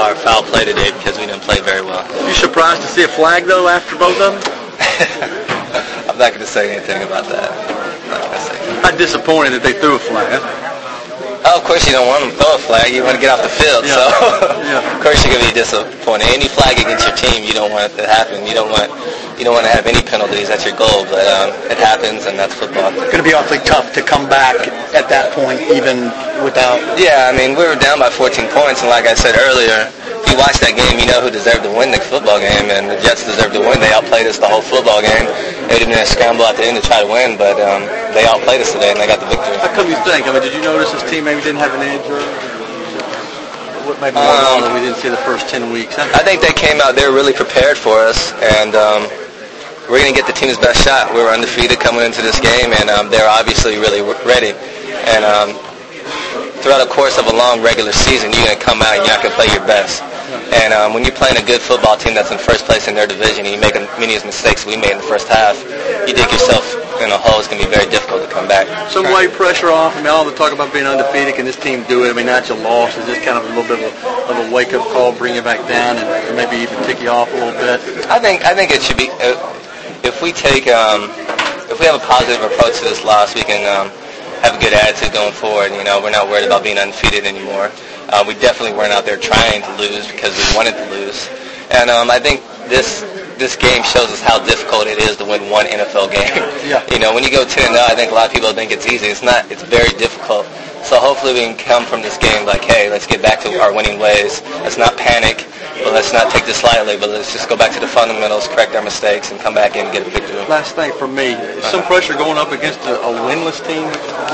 our foul play today because we didn't play very well. You surprised to see a flag, though, after both of them? I'm not going to say anything about that. How disappointed that they threw a flag? Oh, of course you don't want them to throw a flag. You want to get off the field. Yeah. So, Yeah. Of course you're going to be disappointed. Any flag against your team, you don't want it to happen. You don't want to have any penalties. That's your goal. But it happens, and that's football. It's going to be awfully tough to come back at that point, even without. Yeah, I mean, we were down by 14 points, and like I said earlier, if you watch that game, you know who deserved to win the football game, and the Jets deserved to win. They outplayed us the whole football game. It would have been a scramble at the end to try to win, but they outplayed us today, and they got the victory. How come you think? I mean, did you notice this team maybe didn't have an edge, or what maybe going on that we didn't see the first 10 weeks? I think they came out there really prepared for us, and we're going to get the team's best shot. We were undefeated coming into this game, and they're obviously really ready. And throughout the course of a long regular season, you're going to come out and you're not going to play your best. And when you're playing a good football team that's in first place in their division, and you make many of the mistakes we made in the first half, you dig yourself in a hole. It's going to be very difficult to come back. Some weight pressure off. I mean, all the talk about being undefeated. Can this team do it? I mean, not your loss. Is this kind of a little bit of a wake-up call, bring you back down, and maybe even tick you off a little bit? I think it should be. If we have a positive approach to this loss, we can have a good attitude going forward. You know, we're not worried about being undefeated anymore. We definitely weren't out there trying to lose because we wanted to lose. And I think this game shows us how difficult it is to win one NFL game. Yeah. You know, when you go 10-0, I think a lot of people think it's easy. It's not. It's very difficult. So hopefully we can come from this game like, hey, let's get back to our winning ways. Let's not panic, but let's not take this lightly, but let's just go back to the fundamentals, correct our mistakes, and come back in and get a victory. Last thing for me, some pressure going up against a winless team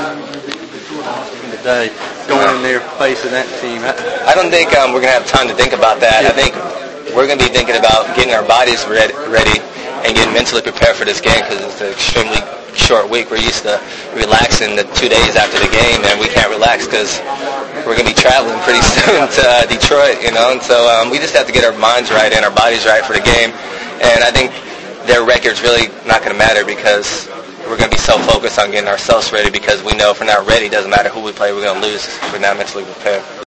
today, going in there facing that team. I don't think we're going to have time to think about that. I think we're going to be thinking about getting our bodies ready and getting mentally prepared for this game because it's an extremely short week. We're used to relaxing the 2 days after the game, and we can't relax because we're going to be traveling pretty soon to Detroit, you know. And so we just have to get our minds right and our bodies right for the game. And I think their record's really not going to matter because we're going to be so focused on getting ourselves ready because we know if we're not ready, it doesn't matter who we play, we're going to lose if we're not mentally prepared.